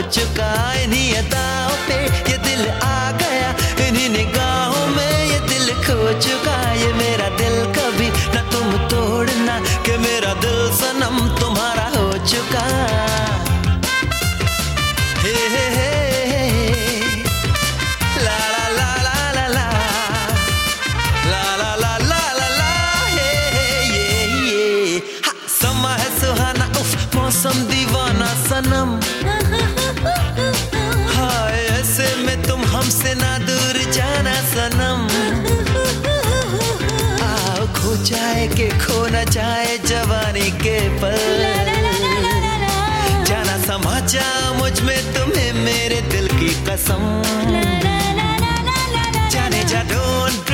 चुका। इन्हीं अदाओं पे ये दिल आ गया, इन्हीं निगाहों में ये दिल खो चुका। ये मेरा दिल कभी ना तुम तोड़ना, कि मेरा दिल सनम तुम्हारा हो चुका। हे हे हे ला ला ला ला ला ला ला ला ला ला ला हे ये समा है सुहाना, उफ मौसम दीवाना सनम। हाय ऐसे में तुम हमसे ना दूर जाना सनम। आओ खो जाए के खो न जाए जवानी के पल, जाना समा जा मुझ में तुम्हें मेरे दिल की कसम। जाने जा डोंट